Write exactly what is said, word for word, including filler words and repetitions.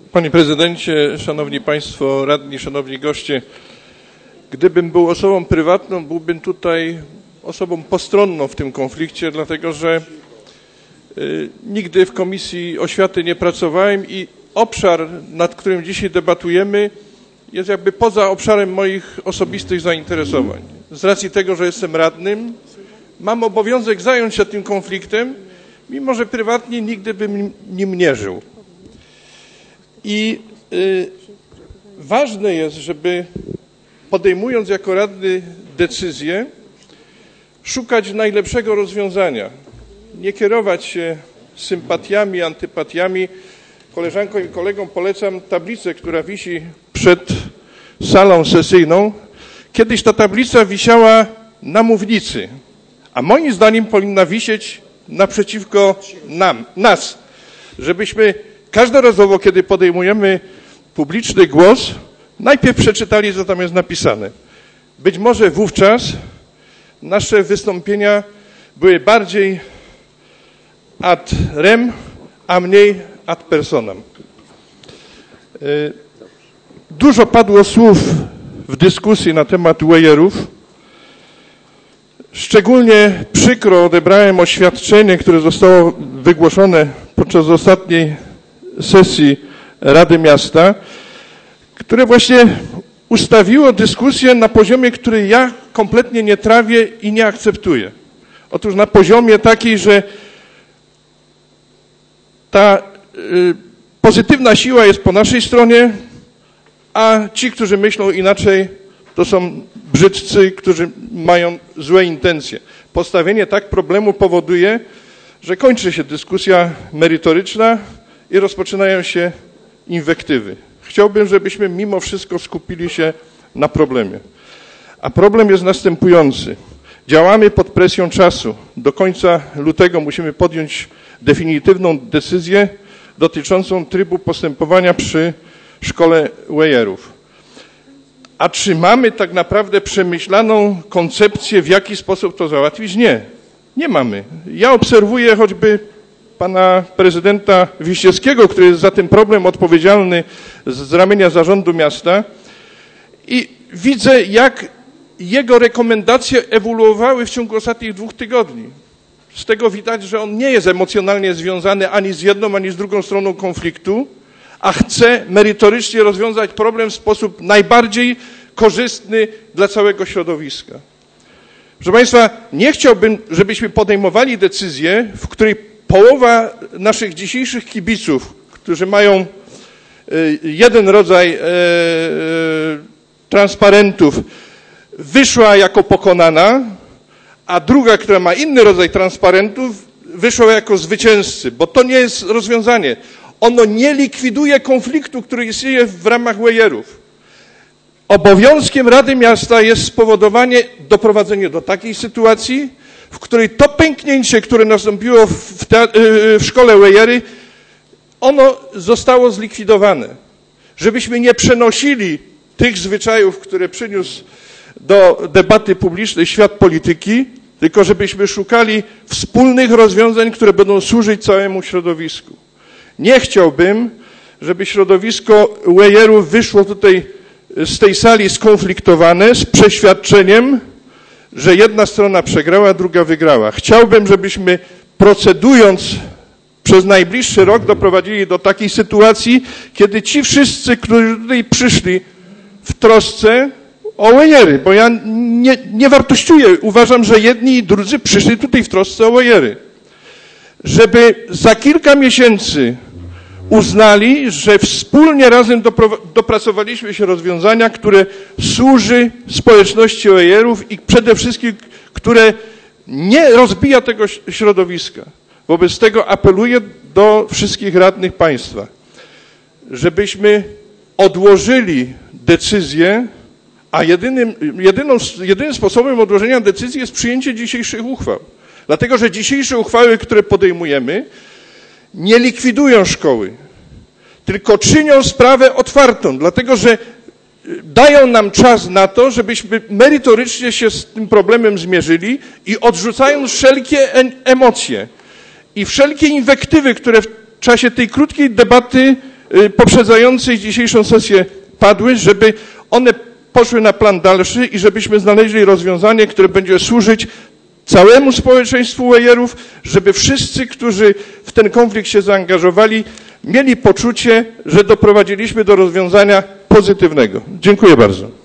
Panie Prezydencie, Szanowni Państwo Radni, Szanowni Goście, gdybym był osobą prywatną, byłbym tutaj osobą postronną w tym konflikcie, dlatego że y, nigdy w Komisji Oświaty nie pracowałem i obszar, nad którym dzisiaj debatujemy, jest jakby poza obszarem moich osobistych zainteresowań. Z racji tego, że jestem radnym, mam obowiązek zająć się tym konfliktem, mimo że prywatnie nigdy bym nim nie żył. I y, ważne jest, żeby podejmując jako radny decyzję, szukać najlepszego rozwiązania. Nie kierować się sympatiami, antypatiami. Koleżankom i kolegom polecam tablicę, która wisi przed salą sesyjną. Kiedyś ta tablica wisiała na mównicy, a moim zdaniem powinna wisieć naprzeciwko nam, nas, żebyśmy każdorazowo, kiedy podejmujemy publiczny głos, najpierw przeczytali, co tam jest napisane. Być może wówczas nasze wystąpienia były bardziej ad rem, a mniej ad personam. Dużo padło słów w dyskusji na temat wejerów. Szczególnie przykro odebrałem oświadczenie, które zostało wygłoszone podczas ostatniej sesji Rady Miasta, które właśnie ustawiło dyskusję na poziomie, który ja kompletnie nie trawię i nie akceptuję. Otóż na poziomie takiej, że ta y, pozytywna siła jest po naszej stronie, a ci, którzy myślą inaczej, to są brzydcy, którzy mają złe intencje. Postawienie tak problemu powoduje, że kończy się dyskusja merytoryczna i rozpoczynają się inwektywy. Chciałbym, żebyśmy mimo wszystko skupili się na problemie. A problem jest następujący. Działamy pod presją czasu. Do końca lutego musimy podjąć definitywną decyzję dotyczącą trybu postępowania przy szkole wejerów. A czy mamy tak naprawdę przemyślaną koncepcję, w jaki sposób to załatwić? Nie, nie mamy. Ja obserwuję choćby pana prezydenta Wiśniewskiego, który jest za ten problem odpowiedzialny z ramienia zarządu miasta i widzę, jak jego rekomendacje ewoluowały w ciągu ostatnich dwóch tygodni. Z tego widać, że on nie jest emocjonalnie związany ani z jedną, ani z drugą stroną konfliktu, a chce merytorycznie rozwiązać problem w sposób najbardziej korzystny dla całego środowiska. Proszę Państwa, nie chciałbym, żebyśmy podejmowali decyzję, w której połowa naszych dzisiejszych kibiców, którzy mają jeden rodzaj transparentów, wyszła jako pokonana, a druga, która ma inny rodzaj transparentów, wyszła jako zwycięzcy, bo to nie jest rozwiązanie. Ono nie likwiduje konfliktu, który istnieje w ramach wejerów. Obowiązkiem Rady Miasta jest spowodowanie, doprowadzenie do takiej sytuacji, w której to pęknięcie, które nastąpiło w, te, w szkole wejery, ono zostało zlikwidowane. Żebyśmy nie przenosili tych zwyczajów, które przyniósł do debaty publicznej świat polityki, tylko żebyśmy szukali wspólnych rozwiązań, które będą służyć całemu środowisku. Nie chciałbym, żeby środowisko wejerów wyszło tutaj z tej sali skonfliktowane z przeświadczeniem, że jedna strona przegrała, druga wygrała. Chciałbym, żebyśmy procedując przez najbliższy rok doprowadzili do takiej sytuacji, kiedy ci wszyscy, którzy tutaj przyszli w trosce o wejery, bo ja nie, nie wartościuję, uważam, że jedni i drudzy przyszli tutaj w trosce o wejery, żeby za kilka miesięcy uznali, że wspólnie razem dopracowaliśmy się rozwiązania, które służy społeczności wejerów i przede wszystkim, które nie rozbija tego środowiska. Wobec tego apeluję do wszystkich radnych państwa, żebyśmy odłożyli decyzję, a jedynym, jedyną, jedynym sposobem odłożenia decyzji jest przyjęcie dzisiejszych uchwał. Dlatego, że dzisiejsze uchwały, które podejmujemy, nie likwidują szkoły, tylko czynią sprawę otwartą, dlatego że dają nam czas na to, żebyśmy merytorycznie się z tym problemem zmierzyli i odrzucając wszelkie emocje i wszelkie inwektywy, które w czasie tej krótkiej debaty poprzedzającej dzisiejszą sesję padły, żeby one poszły na plan dalszy i żebyśmy znaleźli rozwiązanie, które będzie służyć całemu społeczeństwu Wejerów, żeby wszyscy, którzy w ten konflikt się zaangażowali, mieli poczucie, że doprowadziliśmy do rozwiązania pozytywnego. Dziękuję bardzo.